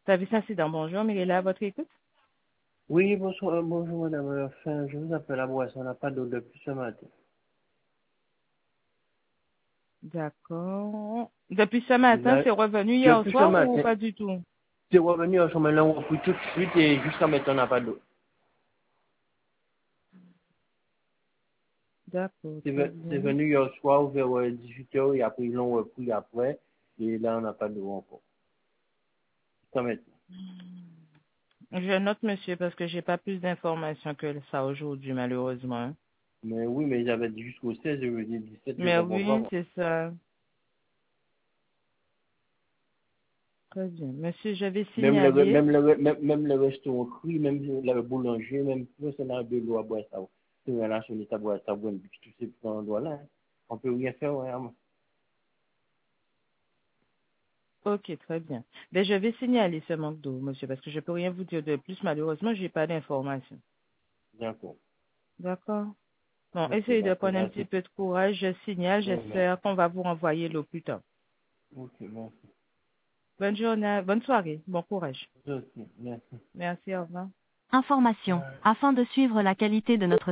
Service incident, bonjour, Mirella, à votre écoute. Oui, bonsoir, bonjour madame. Enfin, je vous appelle à Boisse, on n'a pas d'eau depuis ce matin. D'accord. Depuis ce matin, Là, c'est revenu hier depuis ce soir ou matin, pas du tout? c'est revenu en chemin là, on a pris tout de suite et jusqu'à maintenant on n'a pas d'eau. D'accord, C'est très c'est bien. venu hier soir vers 18h et après ils l'ont repris après et là on n'a pas d'eau encore. Jusqu'à maintenant. Je note, monsieur, parce que j'ai pas plus d'informations que ça aujourd'hui, malheureusement. Hein. Mais oui, mais ils avaient dit jusqu'au 16, je veux dire 17, je Mais comprends pas oui, moi. c'est ça. Très bien. Monsieur, je vais signaler. Même le restaurant cru, même le boulanger, même personne n'a de l'eau à boire ça. C'est là, sur l'état boire ça, bon, tout ces petits endroits-là. Hein. On peut rien faire, vraiment. Ok, très bien. Ben, je vais signaler ce manque d'eau, monsieur, parce que je peux rien vous dire de plus. Malheureusement, j'ai pas d'informations. D'accord. D'accord? Bon, Ok, essayez de d'accord, prendre un petit merci. peu de courage. Je signale. Oui, merci. J'espère qu'on va vous renvoyer l'eau plus tard. Ok, merci. Bonne journée, bonne soirée. Bon courage. Ok, merci. Merci, au revoir. Information. Afin de suivre la qualité de notre